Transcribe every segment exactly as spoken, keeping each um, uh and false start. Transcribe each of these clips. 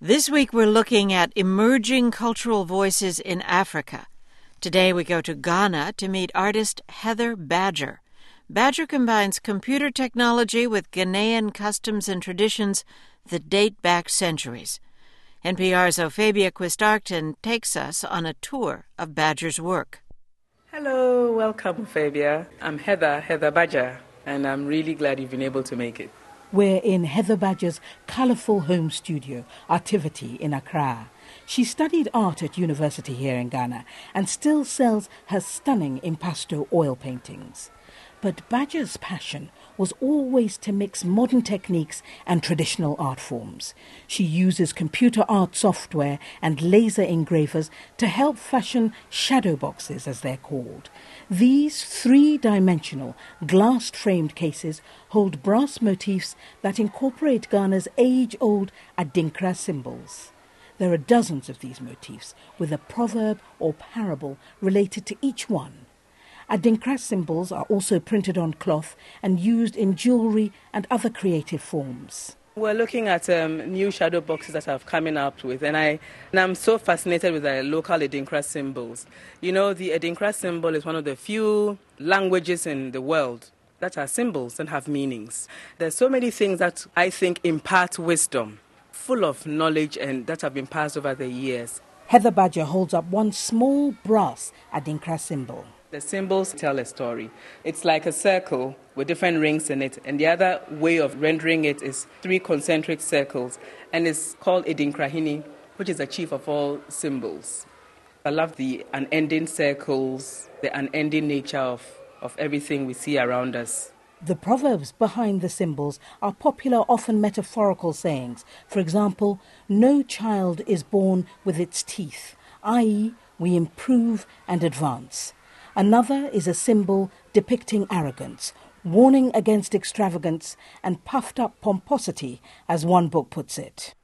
This week we're looking at emerging cultural voices in Africa. Today we go to Ghana to meet artist Heather Badger. Badger combines computer technology with Ghanaian customs and traditions that date back centuries. N P R's Ophabia Quist-Arcton takes us on a tour of Badger's work. Hello, welcome, Ophabia. I'm Heather, Heather Badger, and I'm really glad you've been able to make it. We're in Heather Badger's colourful home studio, Artivity, in Accra. She studied art at university here in Ghana and still sells her stunning impasto oil paintings. But Badger's passion was always to mix modern techniques and traditional art forms. She uses computer art software and laser engravers to help fashion shadow boxes, as they're called. These three-dimensional, glass-framed cases hold brass motifs that incorporate Ghana's age-old Adinkra symbols. There are dozens of these motifs, with a proverb or parable related to each one. Adinkra symbols are also printed on cloth and used in jewellery and other creative forms. We're looking at um, new shadow boxes that I've coming up with, and, I, and I'm so fascinated with the local Adinkra symbols. You know, the Adinkra symbol is one of the few languages in the world that are symbols and have meanings. There's so many things that I think impart wisdom, full of knowledge and that have been passed over the years. Heather Badger holds up one small brass Adinkra symbol. The symbols tell a story. It's like a circle with different rings in it, and the other way of rendering it is three concentric circles, and it's called Edinkrahini, which is the chief of all symbols. I love the unending circles, the unending nature of, of everything we see around us. The proverbs behind the symbols are popular, often metaphorical sayings. For example, no child is born with its teeth, that is, we improve and advance. Another is a symbol depicting arrogance, warning against extravagance and puffed-up pomposity, as one book puts it.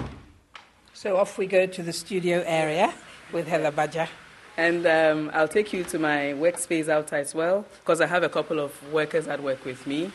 So off we go to the studio area with Heather Badger. And um, I'll take you to my workspace outside as well, because I have a couple of workers that work with me.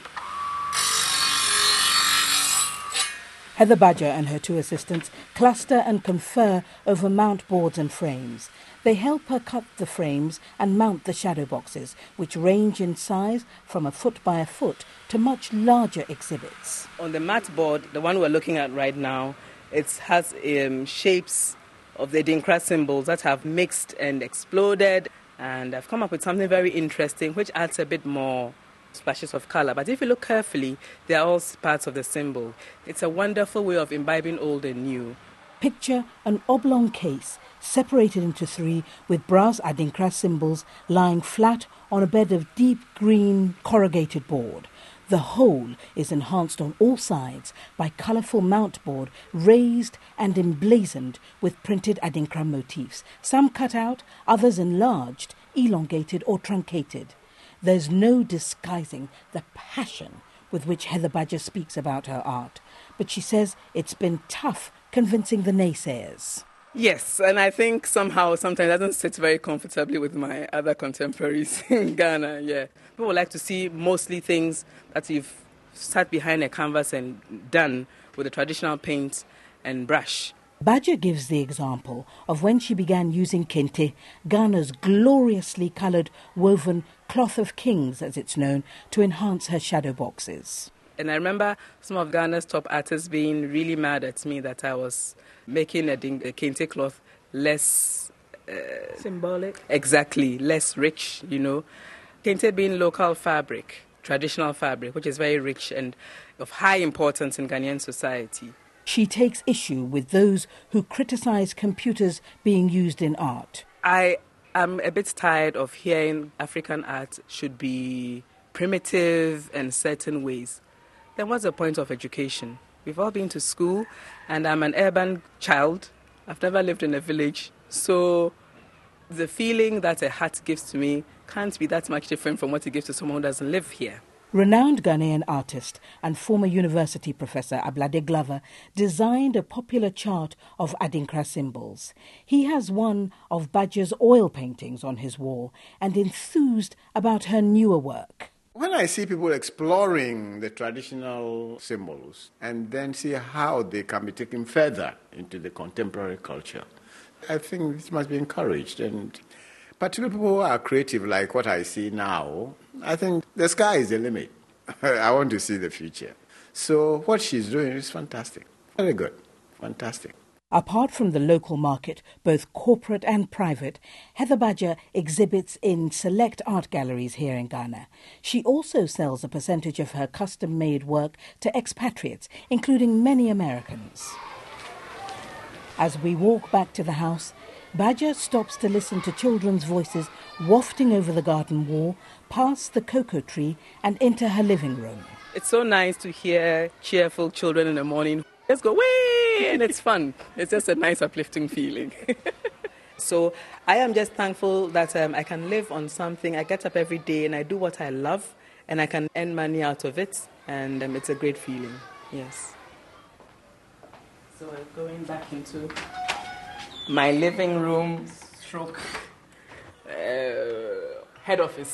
Heather Badger and her two assistants cluster and confer over mount boards and frames. They help her cut the frames and mount the shadow boxes, which range in size from a foot by a foot to much larger exhibits. On the mat board, the one we're looking at right now, it has um, shapes of the Adinkra symbols that have mixed and exploded, and I've come up with something very interesting which adds a bit more splashes of color. But if you look carefully, they are all parts of the symbol. It's a wonderful way of imbibing old and new. Picture an oblong case separated into three with brass Adinkra symbols lying flat on a bed of deep green corrugated board. The whole is enhanced on all sides by colourful mount board raised and emblazoned with printed Adinkra motifs, some cut out, others enlarged, elongated or truncated. There's no disguising the passion with which Heather Badger speaks about her art, but she says it's been tough convincing the naysayers. Yes, and I think somehow sometimes it doesn't sit very comfortably with my other contemporaries in Ghana, yeah. People like to see mostly things that you've sat behind a canvas and done with a traditional paint and brush. Badger gives the example of when she began using kente, Ghana's gloriously coloured woven cloth of kings, as it's known, to enhance her shadow boxes. And I remember some of Ghana's top artists being really mad at me that I was making a, ding- a kente cloth less... Uh, symbolic? Exactly, less rich, you know. Kente being local fabric, traditional fabric, which is very rich and of high importance in Ghanaian society. She takes issue with those who criticise computers being used in art. I am a bit tired of hearing African art should be primitive in certain ways. Then what's the point of education? We've all been to school, and I'm an urban child. I've never lived in a village. So the feeling that a hat gives to me can't be that much different from what it gives to someone who doesn't live here. Renowned Ghanaian artist and former university professor Ablade Glover designed a popular chart of Adinkra symbols. He has one of Badger's oil paintings on his wall and enthused about her newer work. When I see people exploring the traditional symbols and then see how they can be taken further into the contemporary culture, I think this must be encouraged. And particularly people who are creative, like what I see now, I think the sky is the limit. I want to see the future. So what she's doing is fantastic. Very good. Fantastic. Apart from the local market, both corporate and private, Heather Badger exhibits in select art galleries here in Ghana. She also sells a percentage of her custom-made work to expatriates, including many Americans. As we walk back to the house, Badger stops to listen to children's voices wafting over the garden wall, past the cocoa tree and into her living room. It's so nice to hear cheerful children in the morning. Let's go, way, and it's fun. It's just a nice, uplifting feeling. So I am just thankful that um, I can live on something. I get up every day and I do what I love, and I can earn money out of it, and um, it's a great feeling, yes. So we're going back into my living room stroke uh, head office.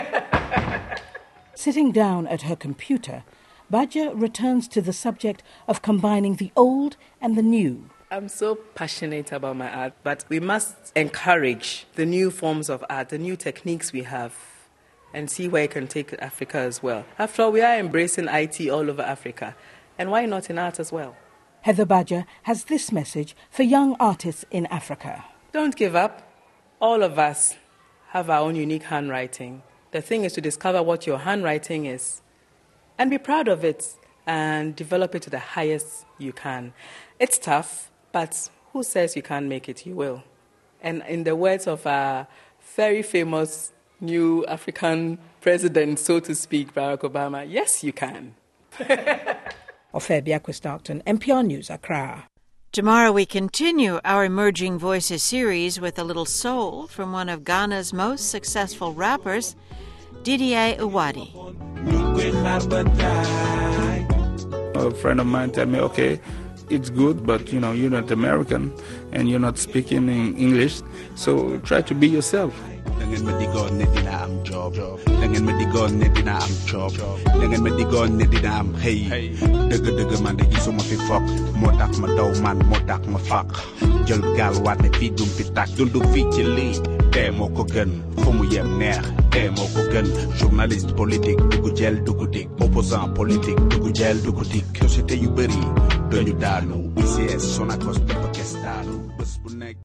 Sitting down at her computer, Badger returns to the subject of combining the old and the new. I'm so passionate about my art, but we must encourage the new forms of art, the new techniques we have, and see where it can take Africa as well. After all, we are embracing I T all over Africa, and why not in art as well? Heather Badger has this message for young artists in Africa. Don't give up. All of us have our own unique handwriting. The thing is to discover what your handwriting is and be proud of it and develop it to the highest you can. It's tough, but who says you can't make it? You will. And in the words of a very famous new African president, so to speak, Barack Obama, yes, you can. Ofer Biakwe-Starkton, N P R News, Accra. Tomorrow we continue our Emerging Voices series with a little soul from one of Ghana's most successful rappers, Didier Uwadi. A friend of mine told me, okay, it's good, but, you know, you're not American and you're not speaking in English, so try to be yourself. Dengan medigon ne dina am job, dengan medigon ne dina am job, dengan medigon ne dina am hey. Dega dega man de iso ma fi fok, modak ma daw man, modak ma fak. Jël gal wat ne fi dum fi tak, dundu fi ci li, té moko gën, fu mu yem neex, té moko gën. Journaliste politique, dugu jël dugu dik, opposant politique, dugu jël dugu dik. Société yu bari, dañu daanu, I C S Sonacos dafa kes daanu, bés bu nekk